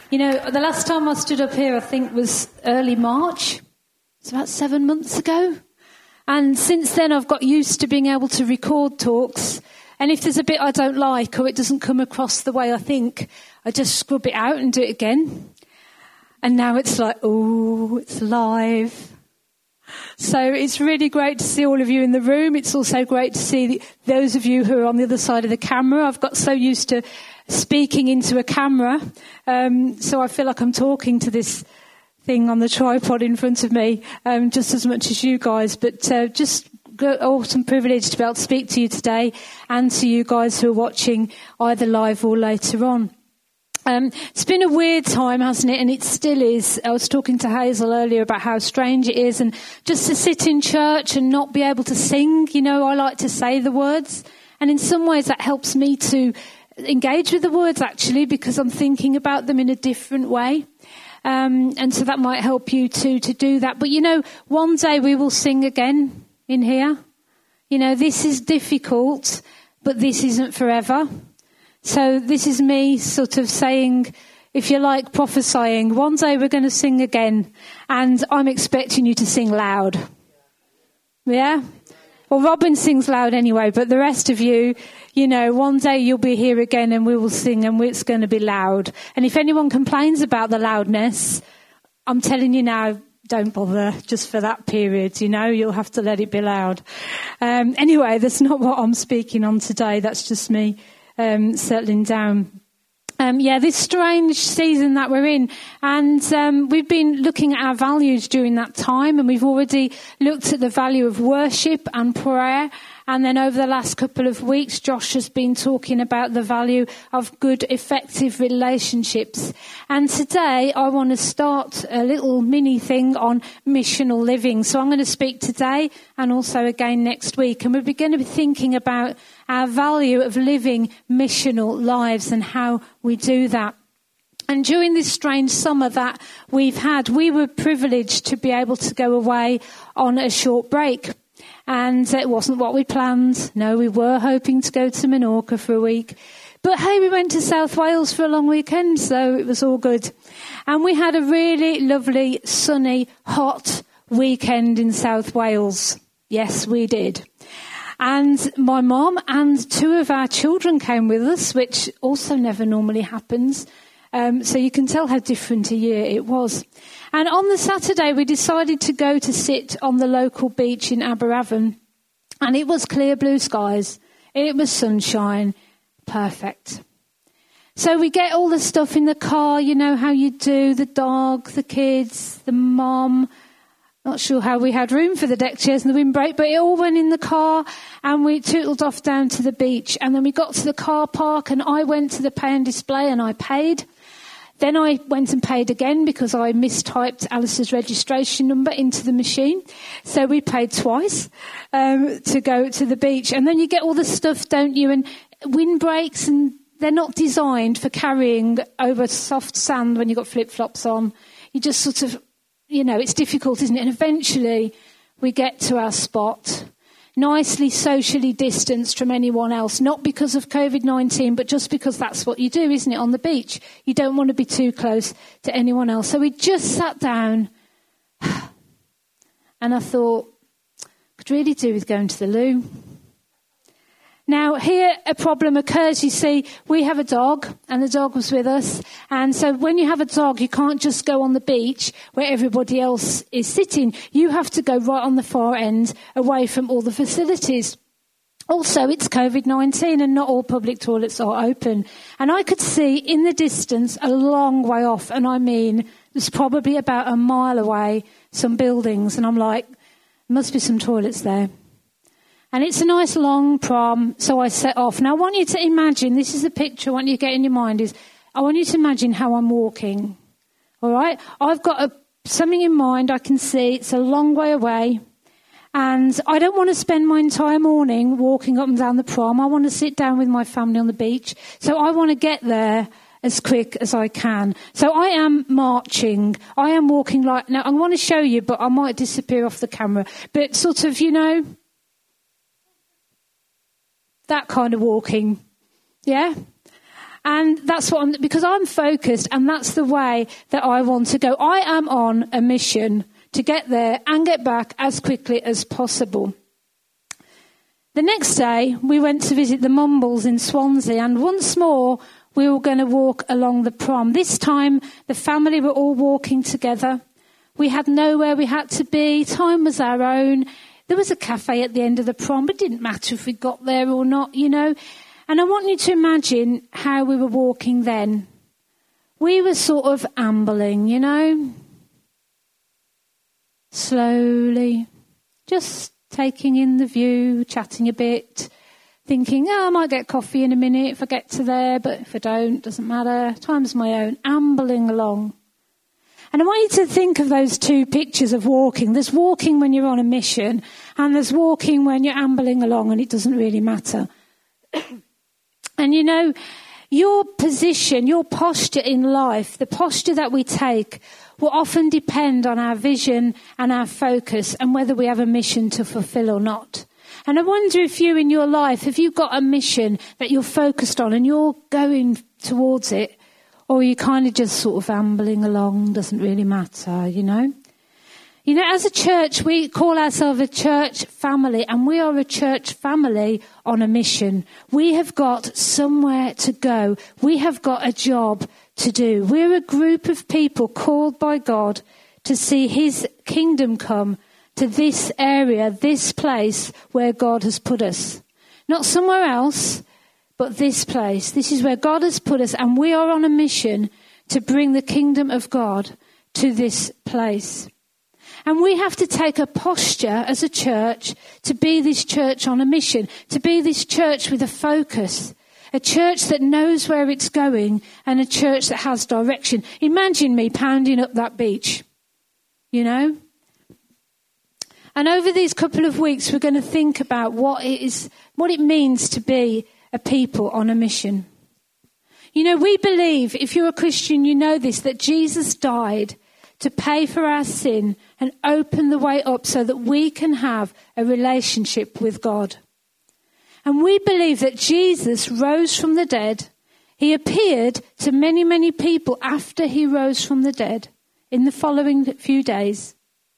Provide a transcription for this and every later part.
You know, the last time I stood up here, I think, was early March. It's about 7 months ago. And since then, I've got used to being able to record talks. And if there's a bit I don't like or it doesn't come across the way I think, I just scrub it out and do it again. And now it's like, oh, it's live. So it's really great to see all of you in the room. It's also great to see those of you who are on the other side of the camera. I've got so used to speaking into a camera, so I feel like I'm talking to this thing on the tripod in front of me just as much as you guys. But just awesome privilege to be able to speak to you today and to you guys who are watching either live or later on. It's been a weird time, hasn't it? And it still is. I was talking to Hazel earlier about how strange it is. And just to sit in church and not be able to sing, you know, I like to say the words. And in some ways that helps me to engage with the words, actually, because I'm thinking about them in a different way. And so that might help you too to do that. But, you know, one day we will sing again in here. You know, this is difficult, but this isn't forever. So this is me sort of saying, if you like, prophesying, one day we're going to sing again, and I'm expecting you to sing loud. Yeah? Well, Robin sings loud anyway, but the rest of you, you know, one day you'll be here again and we will sing and it's going to be loud. And if anyone complains about the loudness, I'm telling you now, don't bother just for that period, you know, you'll have to let it be loud. Anyway, that's not what I'm speaking on today. That's just me settling down. This strange season that we're in. And we've been looking at our values during that time, and we've already looked at the value of worship and prayer. And then over the last couple of weeks, Josh has been talking about the value of good, effective relationships. And today I want to start a little mini thing on missional living. So I'm going to speak today and also again next week. And we're going to be thinking about our value of living missional lives and how we do that. And during this strange summer that we've had, we were privileged to be able to go away on a short break. And it wasn't what we planned. No, we were hoping to go to Menorca for a week. But hey, we went to South Wales for a long weekend, so it was all good. And we had a really lovely, sunny, hot weekend in South Wales. Yes, we did. And my mum and two of our children came with us, which also never normally happens. So you can tell how different a year it was. And on the Saturday, we decided to go to sit on the local beach in Aberavon. And it was clear blue skies. It was sunshine. Perfect. So we get all the stuff in the car, you know how you do, the dog, the kids, the mum. Not sure how we had room for the deck chairs and the windbreak, but it all went in the car and we tootled off down to the beach. And then we got to the car park and I went to the pay and display and I paid. Then I went and paid again because I mistyped Alice's registration number into the machine. So we paid twice to go to the beach. And then you get all the stuff, don't you? And windbreaks, and they're not designed for carrying over soft sand when you've got flip-flops on. You just sort of, you know, it's difficult, isn't it? And eventually we get to our spot, nicely socially distanced from anyone else, not because of COVID-19, but just because that's what you do, isn't it, on the beach? You don't want to be too close to anyone else. So we just sat down and I thought, could really do with going to the loo. Now, here a problem occurs. You see, we have a dog, and the dog was with us. And so when you have a dog, you can't just go on the beach where everybody else is sitting. You have to go right on the far end, away from all the facilities. Also, it's COVID-19, and not all public toilets are open. And I could see in the distance, a long way off, and I mean, there's probably about a mile away, some buildings. And I'm like, must be some toilets there. And it's a nice long prom, so I set off. Now, I want you to imagine, this is the picture I want you to get in your mind, is I want you to imagine how I'm walking, all right? I've got something in mind I can see. It's a long way away, and I don't want to spend my entire morning walking up and down the prom. I want to sit down with my family on the beach, so I want to get there as quick as I can. So I am marching. I am walking like... Now, I want to show you, but I might disappear off the camera. But sort of, you know... that kind of walking, yeah? And that's because I'm focused, and that's the way that I want to go. I am on a mission to get there and get back as quickly as possible. The next day, we went to visit the Mumbles in Swansea, and once more, we were going to walk along the prom. This time, the family were all walking together. We had nowhere we had to be. Time was our own. There was a cafe at the end of the prom, but it didn't matter if we got there or not, you know. And I want you to imagine how we were walking then. We were sort of ambling, you know. Slowly, just taking in the view, chatting a bit, thinking, I might get coffee in a minute if I get to there, but if I don't, doesn't matter. Time's my own, ambling along. And I want you to think of those two pictures of walking. There's walking when you're on a mission, and there's walking when you're ambling along and it doesn't really matter. And you know, your position, your posture in life, the posture that we take, will often depend on our vision and our focus and whether we have a mission to fulfill or not. And I wonder if you in your life, have you got a mission that you're focused on and you're going towards it, or are you kind of just sort of ambling along, doesn't really matter, you know? You know, as a church, we call ourselves a church family, and we are a church family on a mission. We have got somewhere to go. We have got a job to do. We're a group of people called by God to see his kingdom come to this area, this place where God has put us. Not somewhere else, but this place. This is where God has put us, and we are on a mission to bring the kingdom of God to this place. And we have to take a posture as a church to be this church on a mission, to be this church with a focus, a church that knows where it's going, and a church that has direction. Imagine me pounding up that beach, you know. And over these couple of weeks, we're going to think about what it means to be a people on a mission. You know, we believe, if you're a Christian, you know this, that Jesus died to pay for our sin and open the way up so that we can have a relationship with God. And we believe that Jesus rose from the dead. He appeared to many, many people after he rose from the dead in the following few days.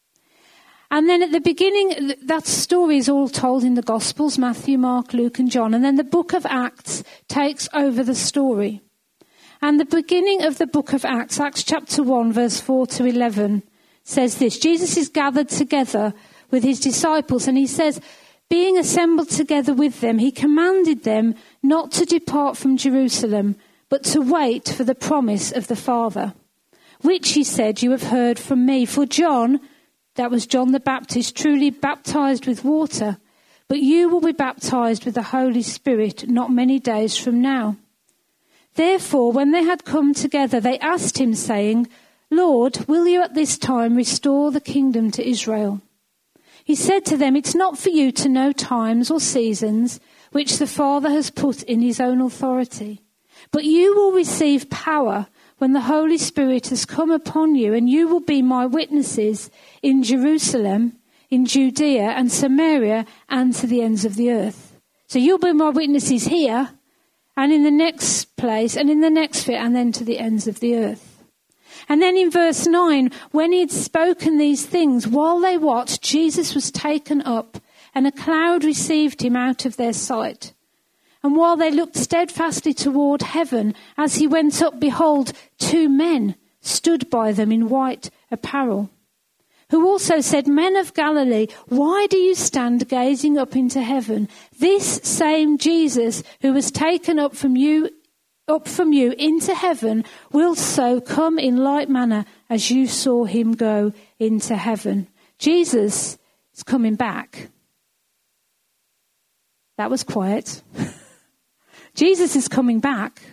And then at the beginning, that story is all told in the Gospels, Matthew, Mark, Luke and John. And then the book of Acts takes over the story. And the beginning of the book of Acts, Acts chapter 1, verse 4 to 11, says this. Jesus is gathered together with his disciples, and he says, being assembled together with them, he commanded them not to depart from Jerusalem, but to wait for the promise of the Father, which, he said, you have heard from me. For John, that was John the Baptist, truly baptized with water, but you will be baptized with the Holy Spirit not many days from now. Therefore, when they had come together, they asked him, saying, Lord, will you at this time restore the kingdom to Israel? He said to them, it's not for you to know times or seasons which the Father has put in his own authority, but you will receive power when the Holy Spirit has come upon you, and you will be my witnesses in Jerusalem, in Judea and Samaria, and to the ends of the earth. So you'll be my witnesses here, and in the next place, and in the next bit, and then to the ends of the earth. And then in verse 9, when he had spoken these things, while they watched, Jesus was taken up, and a cloud received him out of their sight. And while they looked steadfastly toward heaven, as he went up, behold, 2 men stood by them in white apparel, who also said, Men of Galilee, why do you stand gazing up into heaven? This same Jesus who was taken up from you into heaven will so come in like manner as you saw him go into heaven. Jesus is coming back. That was quiet. Jesus is coming back.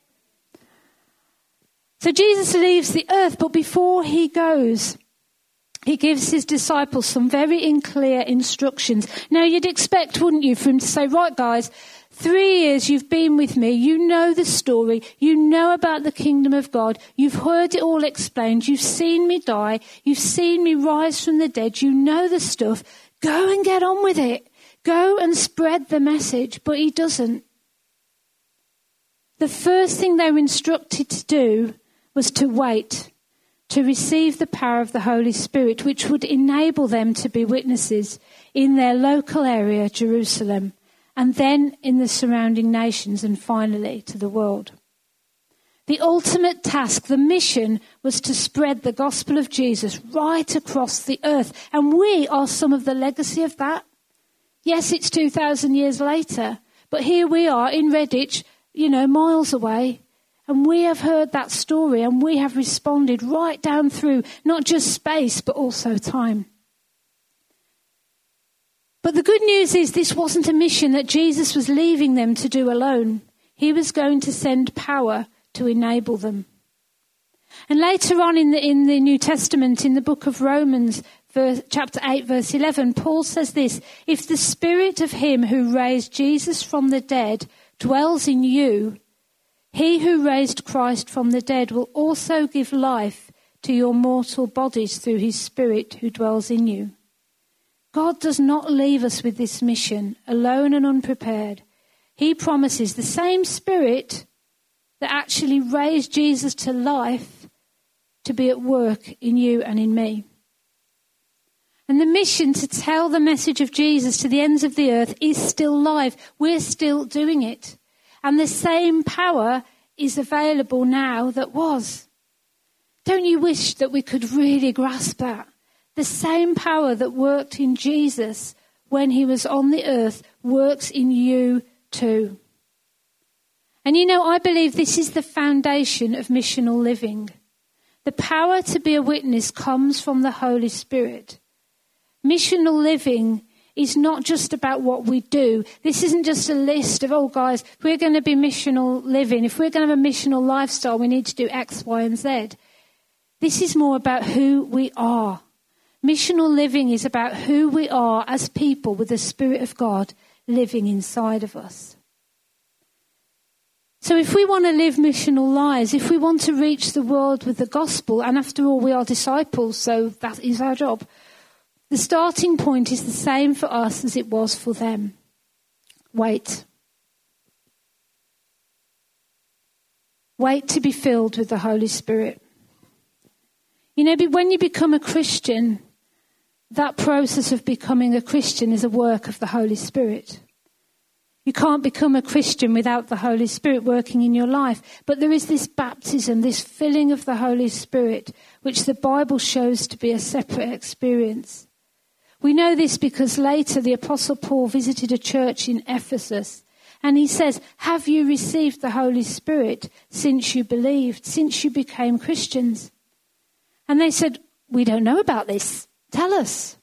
So Jesus leaves the earth, but before he goes, he gives his disciples some very clear instructions. Now, you'd expect, wouldn't you, for him to say, right, guys, 3 years you've been with me. You know the story. You know about the kingdom of God. You've heard it all explained. You've seen me die. You've seen me rise from the dead. You know the stuff. Go and get on with it. Go and spread the message. But he doesn't. the first thing they were instructed to do was to wait, to receive the power of the Holy Spirit, which would enable them to be witnesses in their local area, Jerusalem, and then in the surrounding nations, and finally to the world. The ultimate task, the mission, was to spread the gospel of Jesus right across the earth. And we are some of the legacy of that. Yes, it's 2,000 years later, but here we are in Redditch, miles away, and we have heard that story and we have responded right down through not just space, but also time. But the good news is this wasn't a mission that Jesus was leaving them to do alone. He was going to send power to enable them. And later on in the New Testament, in the book of Romans, chapter 8, verse 11, Paul says this: if the spirit of him who raised Jesus from the dead dwells in you, he who raised Christ from the dead will also give life to your mortal bodies through his spirit who dwells in you. God does not leave us with this mission alone and unprepared. He promises the same spirit that actually raised Jesus to life to be at work in you and in me. And the mission to tell the message of Jesus to the ends of the earth is still live. We're still doing it. And the same power is available now that was. Don't you wish that we could really grasp that? The same power that worked in Jesus when he was on the earth works in you too. And I believe this is the foundation of missional living. The power to be a witness comes from the Holy Spirit. Missional living is not just about what we do. This isn't just a list of, guys, if we're going to be missional living, if we're going to have a missional lifestyle, we need to do X, Y, and Z. This is more about who we are. Missional living is about who we are as people with the Spirit of God living inside of us. So if we want to live missional lives, if we want to reach the world with the gospel, and after all, we are disciples, so that is our job, the starting point is the same for us as it was for them. Wait. Wait to be filled with the Holy Spirit. When you become a Christian, that process of becoming a Christian is a work of the Holy Spirit. You can't become a Christian without the Holy Spirit working in your life. But there is this baptism, this filling of the Holy Spirit, which the Bible shows to be a separate experience. We know this because later the Apostle Paul visited a church in Ephesus. And he says, have you received the Holy Spirit since you believed, since you became Christians? And they said, we don't know about this. Tell us.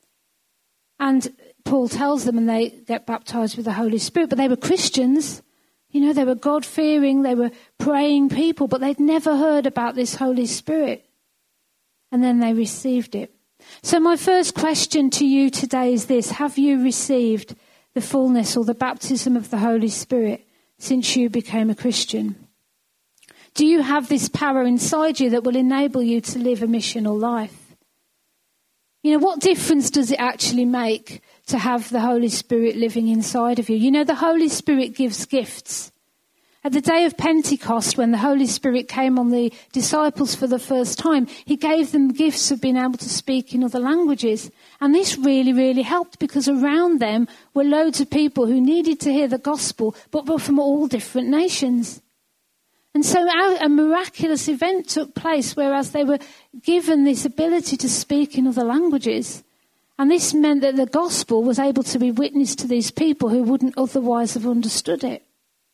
And Paul tells them, and they get baptized with the Holy Spirit. But they were Christians. They were God-fearing, they were praying people, but they'd never heard about this Holy Spirit. And then they received it. So my first question to you today is this: have you received the fullness or the baptism of the Holy Spirit since you became a Christian? Do you have this power inside you that will enable you to live a missional life? What difference does it actually make to have the Holy Spirit living inside of you? The Holy Spirit gives gifts. At the day of Pentecost, when the Holy Spirit came on the disciples for the first time, he gave them gifts of being able to speak in other languages. And this really, really helped, because around them were loads of people who needed to hear the gospel, but were from all different nations. And so a miraculous event took place, whereas they were given this ability to speak in other languages. And this meant that the gospel was able to be witnessed to these people who wouldn't otherwise have understood it.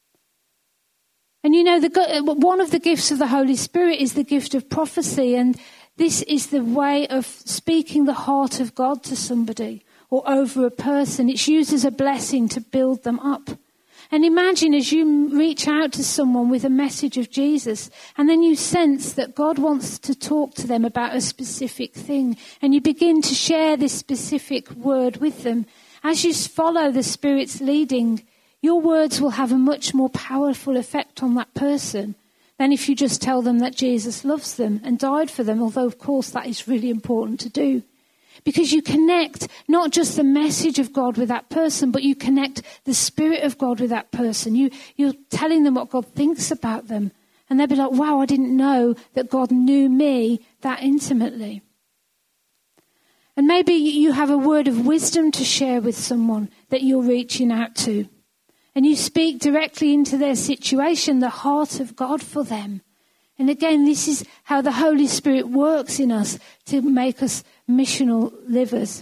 And one of the gifts of the Holy Spirit is the gift of prophecy. And this is the way of speaking the heart of God to somebody or over a person. It's used as a blessing to build them up. And imagine as you reach out to someone with a message of Jesus, and then you sense that God wants to talk to them about a specific thing, and you begin to share this specific word with them. As you follow the Spirit's leading, your words will have a much more powerful effect on that person than if you just tell them that Jesus loves them and died for them, although of course that is really important to do. Because you connect not just the message of God with that person, but you connect the Spirit of God with that person. You're telling them what God thinks about them. And they'll be like, wow, I didn't know that God knew me that intimately. And maybe you have a word of wisdom to share with someone that you're reaching out to. And you speak directly into their situation, the heart of God for them. And again, this is how the Holy Spirit works in us to make us missional livers.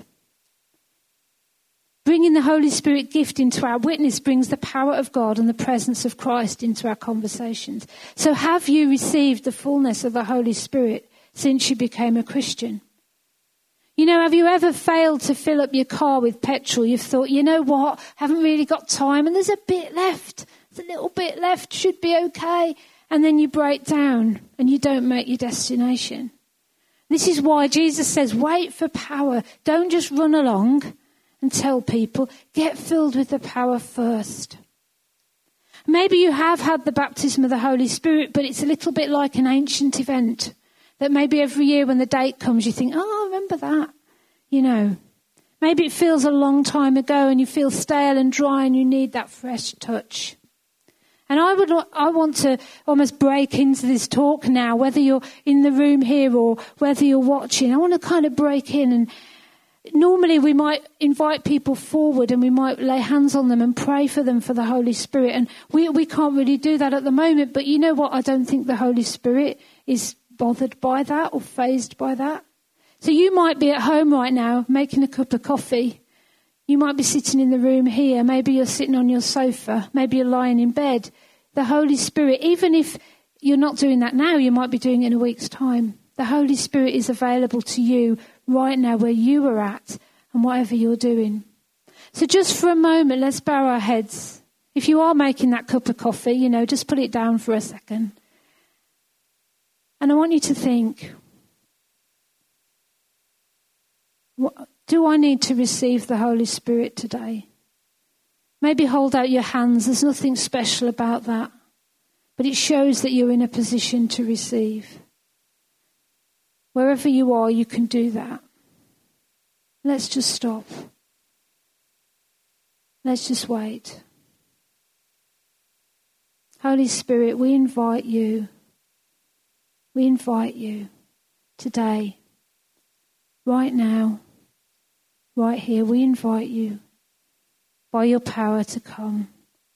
Bringing the Holy Spirit gift into our witness brings the power of God and the presence of Christ into our conversations. So have you received the fullness of the Holy Spirit since you became a Christian? You know, have you ever failed to fill up your car with petrol? You've thought, you know what, haven't really got time and there's a bit left. There's a little bit left, should be okay. And then you break down and you don't make your destination. This is why Jesus says, wait for power. Don't just run along and tell people. Get filled with the power first. Maybe you have had the baptism of the Holy Spirit, but it's a little bit like an ancient event that maybe every year when the date comes, you think, oh, I remember that. You know, maybe it feels a long time ago and you feel stale and dry and you need that fresh touch. And I want to almost break into this talk now, whether you're in the room here or whether you're watching. I want to kind of break in, and normally we might invite people forward and we might lay hands on them and pray for them for the Holy Spirit. And we can't really do that at the moment. But you know what? I don't think the Holy Spirit is bothered by that or fazed by that. So you might be at home right now making a cup of coffee. You might be sitting in the room here. Maybe you're sitting on your sofa. Maybe you're lying in bed. The Holy Spirit, even if you're not doing that now, you might be doing it in a week's time. The Holy Spirit is available to you right now where you are at and whatever you're doing. So just for a moment, let's bow our heads. If you are making that cup of coffee, you know, just put it down for a second. And I want you to think, do I need to receive the Holy Spirit today? Maybe hold out your hands. There's nothing special about that. But it shows that you're in a position to receive. Wherever you are, you can do that. Let's just stop. Let's just wait. Holy Spirit, we invite you. We invite you today, right now, right here. We invite you by your power to come,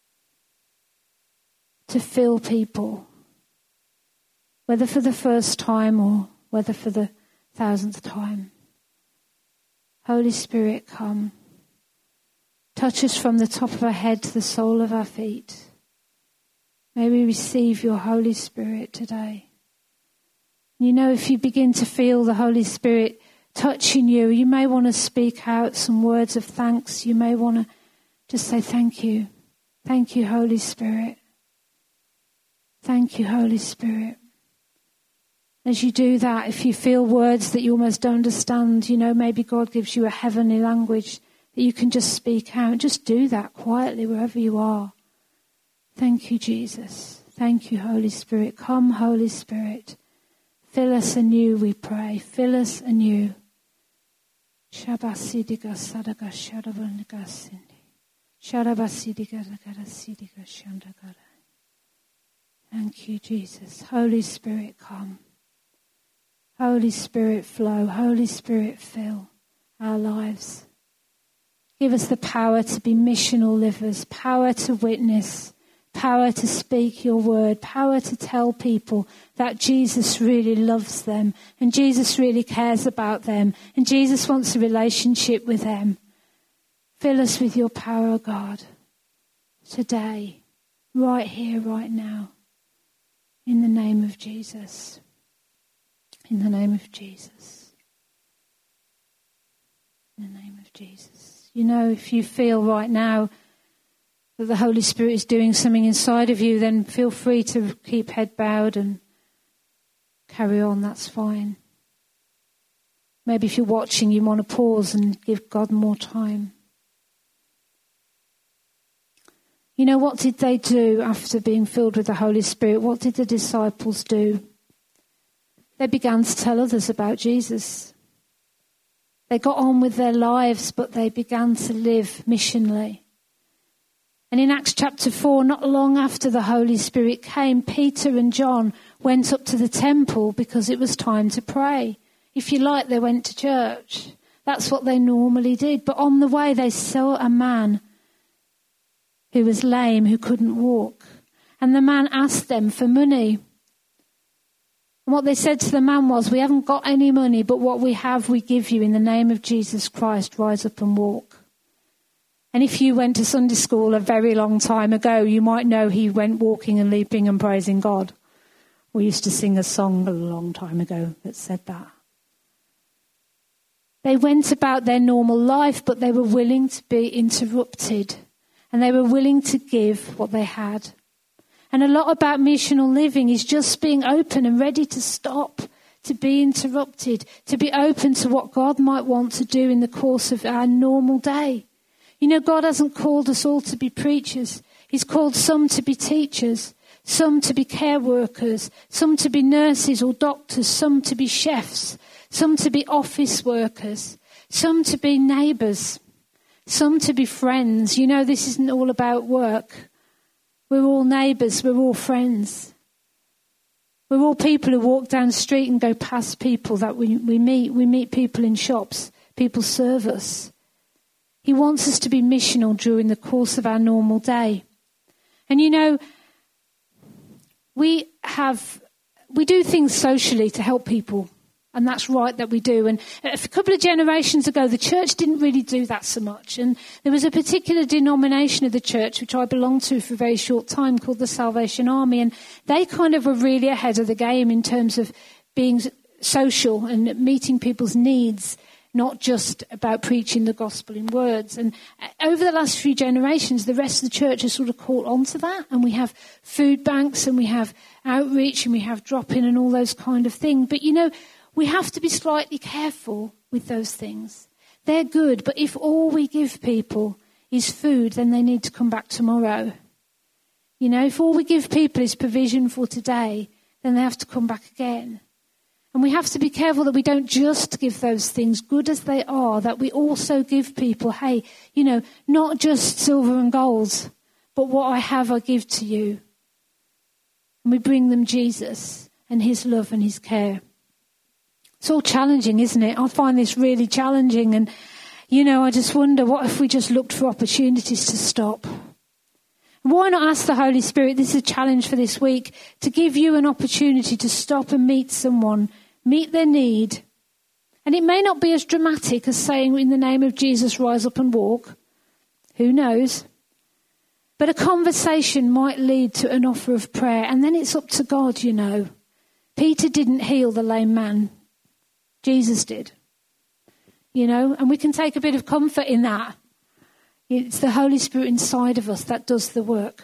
to fill people, whether for the first time or whether for the 1000th time. Holy Spirit, come. Touch us from the top of our head to the sole of our feet. May we receive your Holy Spirit today. You know, if you begin to feel the Holy Spirit touching you, you may want to speak out some words of thanks. You may want to just say thank you. Thank you, Holy Spirit. Thank you, Holy Spirit. As you do that, if you feel words that you almost don't understand, you know, maybe God gives you a heavenly language that you can just speak out. Just do that quietly wherever you are. Thank you, Jesus. Thank you, Holy Spirit. Come, Holy Spirit. Fill us anew, we pray. Fill us anew. Thank you, Jesus. Holy Spirit, come. Holy Spirit, flow. Holy Spirit, fill our lives. Give us the power to be missional livers, power to witness, power to speak your word, power to tell people that Jesus really loves them and Jesus really cares about them and Jesus wants a relationship with them. Fill us with your power, God, today, right here, right now, in the name of Jesus. In the name of Jesus. In the name of Jesus. You know, if you feel right now that the Holy Spirit is doing something inside of you, then feel free to keep head bowed and carry on. That's fine. Maybe if you're watching, you want to pause and give God more time. You know, what did they do after being filled with the Holy Spirit? What did the disciples do? They began to tell others about Jesus. They got on with their lives, but they began to live missionally. And in Acts chapter 4, not long after the Holy Spirit came, Peter and John went up to the temple because it was time to pray. If you like, they went to church. That's what they normally did. But on the way, they saw a man who was lame, who couldn't walk. And the man asked them for money. And what they said to the man was, we haven't got any money, but what we have we give you in the name of Jesus Christ. Rise up and walk. And if you went to Sunday school a very long time ago, you might know he went walking and leaping and praising God. We used to sing a song a long time ago that said that. They went about their normal life, but they were willing to be interrupted. And they were willing to give what they had. And a lot about missional living is just being open and ready to stop, to be interrupted, to be open to what God might want to do in the course of our normal day. You know, God hasn't called us all to be preachers. He's called some to be teachers, some to be care workers, some to be nurses or doctors, some to be chefs, some to be office workers, some to be neighbours, some to be friends. You know, this isn't all about work. We're all neighbours, we're all friends. We're all people who walk down the street and go past people that we meet. We meet people in shops. People serve us. He wants us to be missional during the course of our normal day. And you know, we do things socially to help people. And that's right that we do. And a couple of generations ago, the church didn't really do that so much. And there was a particular denomination of the church, which I belonged to for a very short time, called the Salvation Army. And they kind of were really ahead of the game in terms of being social and meeting people's needs, not just about preaching the gospel in words. And over the last few generations, the rest of the church has sort of caught on to that. And we have food banks and we have outreach and we have drop-in and all those kind of things. But, you know, we have to be slightly careful with those things. They're good, but if all we give people is food, then they need to come back tomorrow. You know, if all we give people is provision for today, then they have to come back again. And we have to be careful that we don't just give those things, good as they are, that we also give people, hey, you know, not just silver and gold, but what I have I give to you. And we bring them Jesus and his love and his care. It's all challenging, isn't it? I find this really challenging. And, you know, I just wonder, what if we just looked for opportunities to stop? Why not ask the Holy Spirit, this is a challenge for this week, to give you an opportunity to stop and meet someone, meet their need. And it may not be as dramatic as saying, in the name of Jesus, rise up and walk. Who knows? But a conversation might lead to an offer of prayer. And then it's up to God, you know. Peter didn't heal the lame man. Jesus did. You know, and we can take a bit of comfort in that. It's the Holy Spirit inside of us that does the work.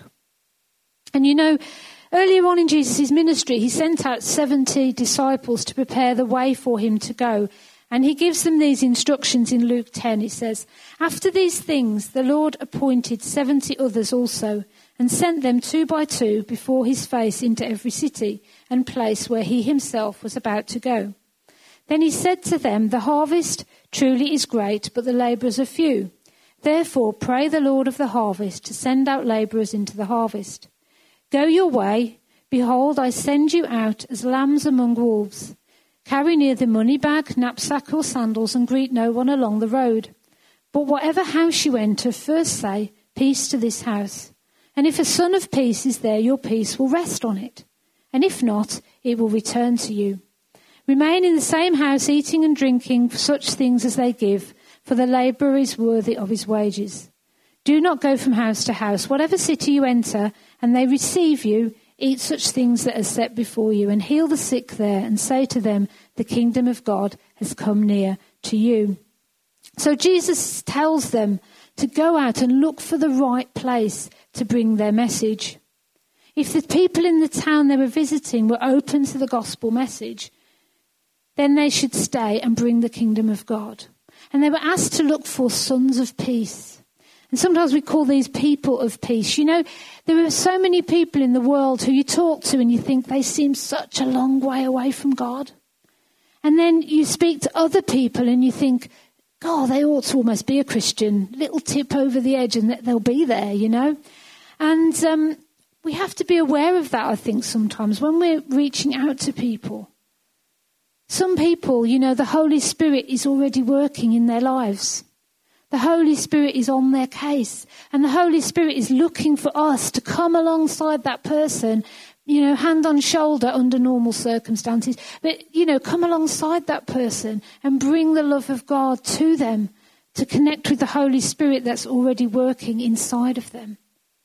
And you know, earlier on in Jesus' ministry, he sent out 70 disciples to prepare the way for him to go. And he gives them these instructions in Luke 10. It says, after these things, the Lord appointed 70 others also and sent them 2 by 2 before his face into every city and place where he himself was about to go. Then he said to them, the harvest truly is great, but the labourers are few. Therefore, pray the Lord of the harvest to send out labourers into the harvest. Go your way. Behold, I send you out as lambs among wolves. Carry neither money bag, knapsack or sandals, and greet no one along the road. But whatever house you enter, first say, peace to this house. And if a son of peace is there, your peace will rest on it. And if not, it will return to you. Remain in the same house, eating and drinking such things as they give, for the labourer is worthy of his wages. Do not go from house to house. Whatever city you enter, and they receive you, eat such things that are set before you, and heal the sick there, and say to them, the kingdom of God has come near to you. So Jesus tells them to go out and look for the right place to bring their message. If the people in the town they were visiting were open to the gospel message, then they should stay and bring the kingdom of God. And they were asked to look for sons of peace. And sometimes we call these people of peace. You know, there are so many people in the world who you talk to and you think they seem such a long way away from God. And then you speak to other people and you think God, they ought to almost be a Christian. Little tip over the edge and they'll be there, you know. And we have to be aware of that, I think, sometimes when we're reaching out to people. Some people, you know, the Holy Spirit is already working in their lives. The Holy Spirit is on their case. And the Holy Spirit is looking for us to come alongside that person, you know, hand on shoulder under normal circumstances. But, you know, come alongside that person and bring the love of God to them to connect with the Holy Spirit that's already working inside of them.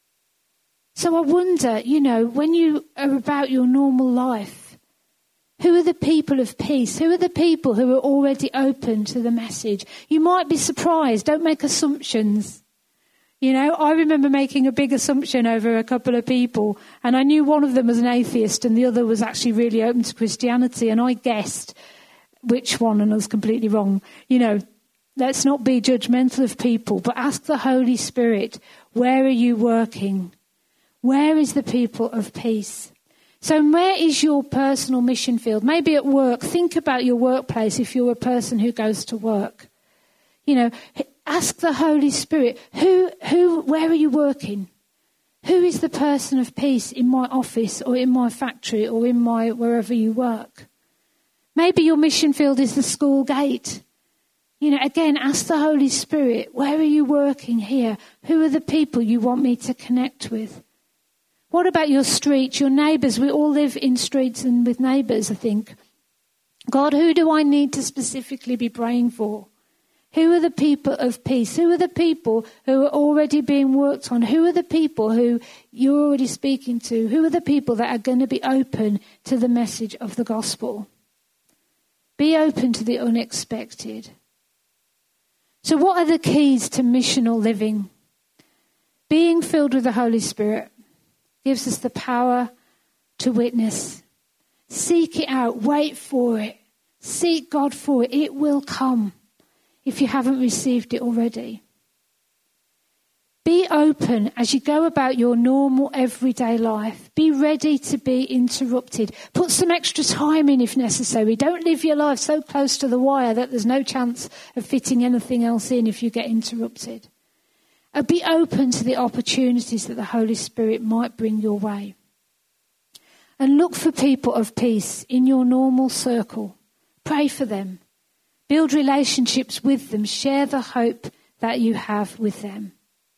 So I wonder, you know, when you are about your normal life, who are the people of peace? Who are the people who are already open to the message? You might be surprised. Don't make assumptions. You know, I remember making a big assumption over a couple of people, and I knew one of them was an atheist and the other was actually really open to Christianity, and I guessed which one, and I was completely wrong. You know, let's not be judgmental of people, but ask the Holy Spirit, where are you working? Where is the people of peace? So where is your personal mission field? Maybe at work. Think about your workplace if you're a person who goes to work. You know, ask the Holy Spirit, where are you working? Who is the person of peace in my office or in my factory or in my wherever you work? Maybe your mission field is the school gate. You know, again, ask the Holy Spirit, where are you working here? Who are the people you want me to connect with? What about your street, your neighbours? We all live in streets and with neighbours, I think. God, who do I need to specifically be praying for? Who are the people of peace? Who are the people who are already being worked on? Who are the people who you're already speaking to? Who are the people that are going to be open to the message of the gospel? Be open to the unexpected. So what are the keys to missional living? Being filled with the Holy Spirit gives us the power to witness. Seek it out. Wait for it. Seek God for it. It will come if you haven't received it already. Be open as you go about your normal everyday life. Be ready to be interrupted. Put some extra time in if necessary. Don't live your life so close to the wire that there's no chance of fitting anything else in if you get interrupted. Be open to the opportunities that the Holy Spirit might bring your way. And look for people of peace in your normal circle. Pray for them. Build relationships with them. Share the hope that you have with them.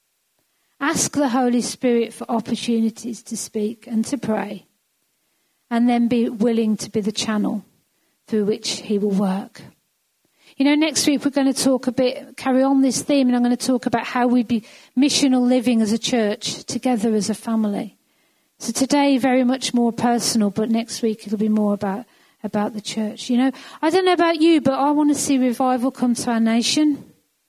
Ask the Holy Spirit for opportunities to speak and to pray. And then be willing to be the channel through which he will work. You know, next week we're going to carry on this theme, and I'm going to talk about how we be missional living as a church, together as a family. So today, very much more personal, but next week it'll be more about the church. You know, I don't know about you, but I want to see revival come to our nation.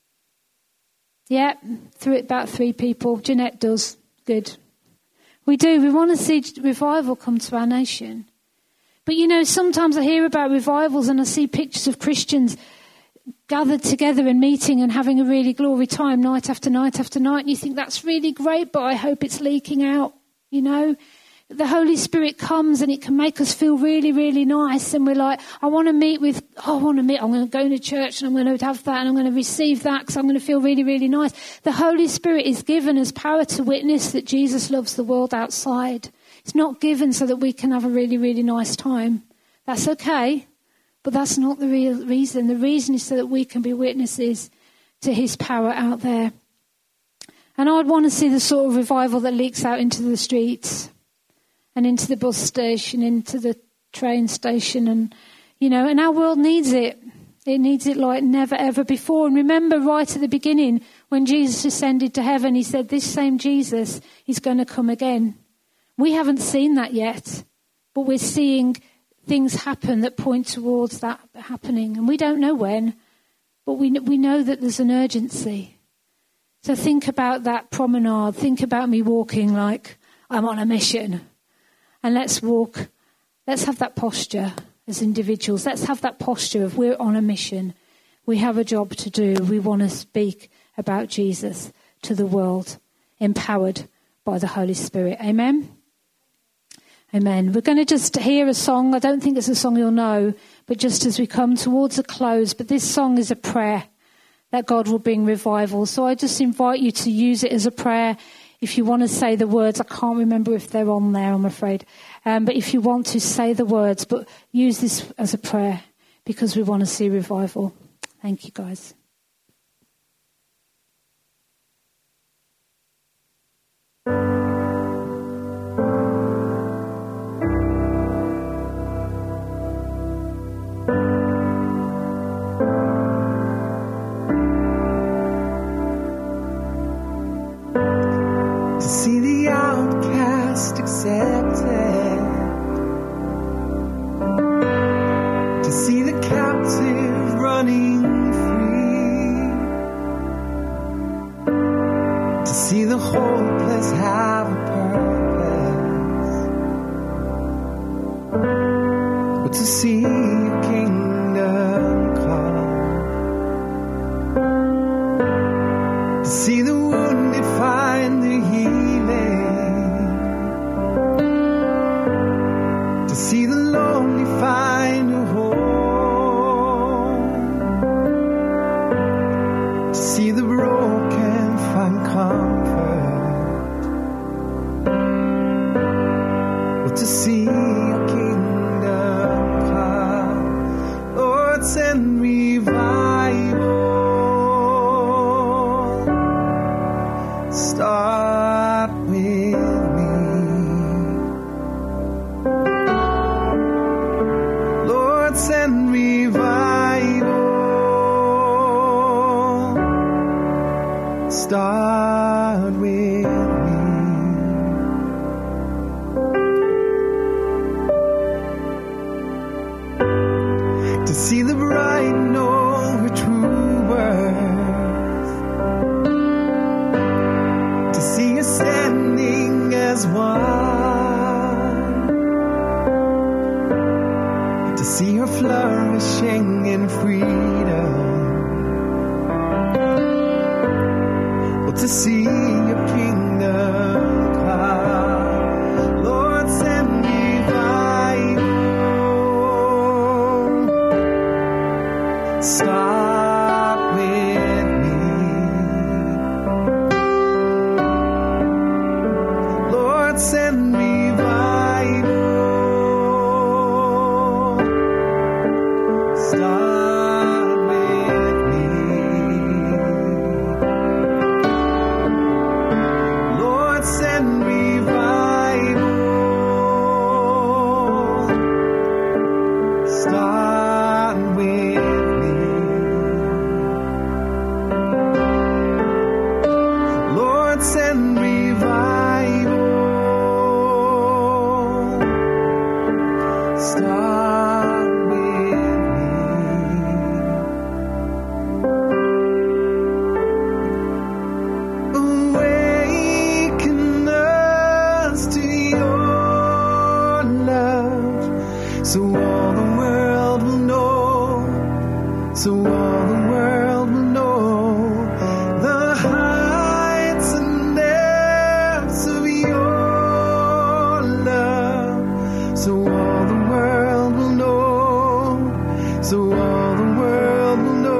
Yeah, about 3 people. Jeanette does. Good. We do. We want to see revival come to our nation. But, you know, sometimes I hear about revivals and I see pictures of Christians gathered together and meeting and having a really glory time night after night after night. And you think that's really great, but I hope it's leaking out, you know. The Holy Spirit comes and it can make us feel really, really nice. And we're like, I'm going to go to church and I'm going to have that and I'm going to receive that because I'm going to feel really, really nice. The Holy Spirit is given as power to witness that Jesus loves the world outside. It's not given so that we can have a really, really nice time. That's okay. But that's not the real reason. The reason is so that we can be witnesses to his power out there. And I'd want to see the sort of revival that leaks out into the streets and into the bus station, into the train station. And, you know, and our world needs it. It needs it like never, ever before. And remember right at the beginning when Jesus ascended to heaven, he said this same Jesus is going to come again. We haven't seen that yet, but we're seeing things happen that point towards that happening. And we don't know when, but we know that there's an urgency. So think about that promenade. Think about me walking like I'm on a mission. And let's have that posture as individuals. Let's have that posture of we're on a mission. We have a job to do. We want to speak about Jesus to the world, empowered by the Holy Spirit. Amen? Amen. We're going to just hear a song. I don't think it's a song you'll know, but just as we come towards a close. But this song is a prayer that God will bring revival. So I just invite you to use it as a prayer. If you want to say the words, I can't remember if they're on there, I'm afraid. But if you want to say the words, but use this as a prayer because we want to see revival. Thank you, guys. To see the outcast accepted, to see the captive running free, to see the hopeless have a purpose, but to see your kingdom come, to see the wounded find the to see the lonely find a home, to see the broken find comfort, but to see your kingdom come. Lord, send revival. Start with send revival. Start with me. To see the bright know her true worth, to see her standing as one, to see her flourishing in freedom, but to see your kingdom come. Lord, send revival. Start with me. Lord, send revival. Start with me. Lord, send revival. Start with me. Lord, send revival. Start with me. Awaken us to your love, so all the world will know, so all the world will know the heights and depths of your love, so all the world will know, so all the world will know.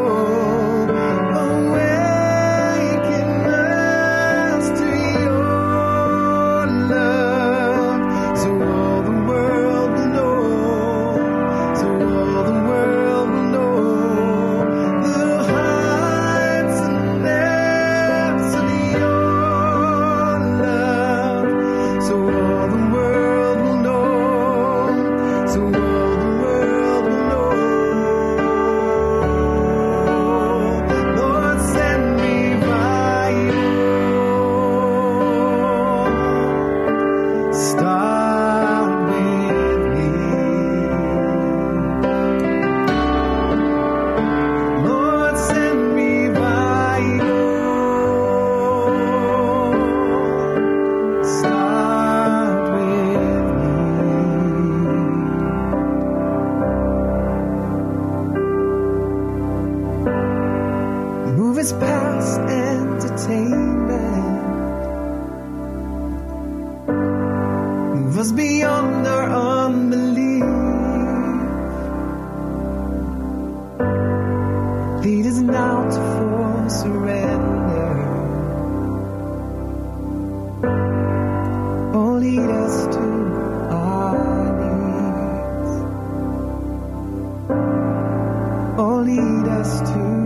Awaken us to your love, so all the world will know, so all the world will know the heights and depths of your love, so all the world will know, so all the world will know. Lord, send revival. Start with me. Lord, send revival. Start with me. Move us past entertainment, move us beyond our unbelief, lead us now to surrender. Oh, lead us to our knees. Oh, lead us to